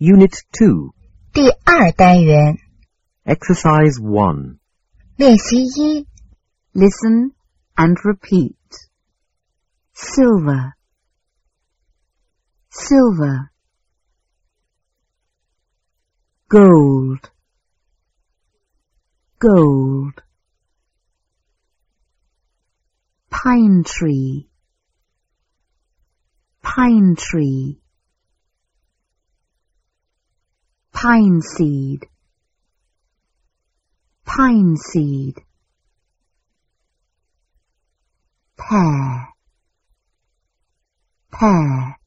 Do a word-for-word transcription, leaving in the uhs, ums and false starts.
Unit two. 第二单元 Exercise one. 练习一 Listen and repeat. Silver, silver. Gold, gold. Pine tree, pine tree. Pine seed, pine seed. Pear, pear.